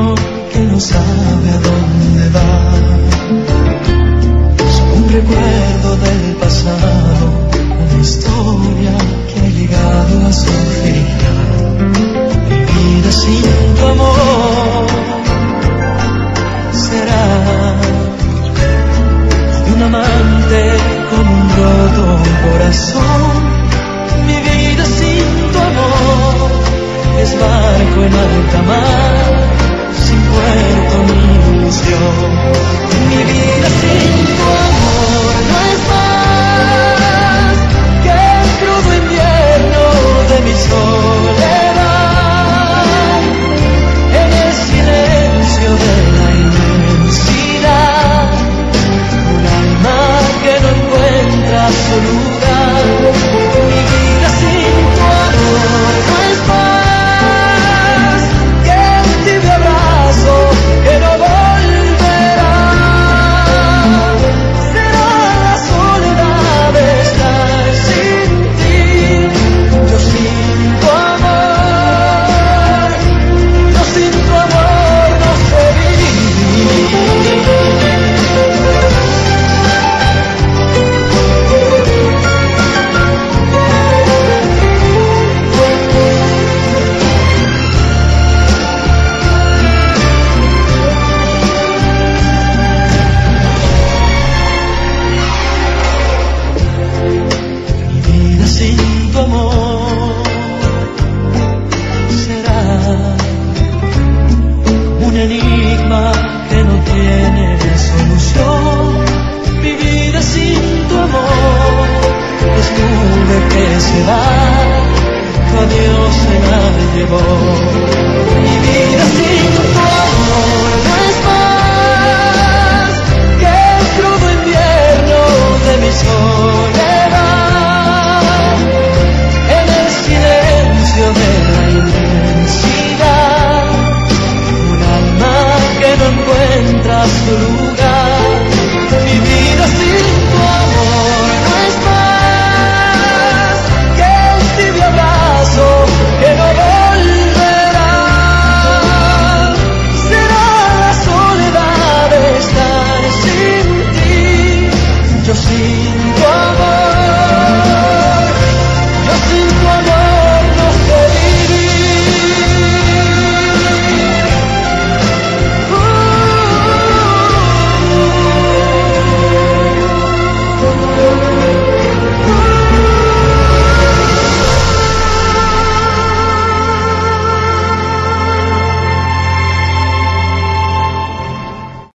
amor que no sabe a dónde va. Solo un recuerdo del pasado, una historia que ha llegado a su final. Mi vida sin tu amor será de un amante con un roto corazón. Mi vida sin tu amor es barco en alta mar, sin puerto ni ilusión. Mi vida sin tu amor no es más que el crudo invierno de mi soledad. En el silencio de la inmensidad, un alma que no encuentra su lugar. Mi vida sin tu amor no es más que el tibio abrazo que no volverá. Será la soledad de estar sin ti. Yo sin tu amor, yo sin tu amor no sé vivir. Sin tu amor será un enigma que no tiene solución. Mi vida sin tu amor es nube que se va, tu adiós se la llevó. Mi vida sin tu amor no es más que el crudo invierno de mi soledad. De la inmensidad, un alma que no encuentra su luz.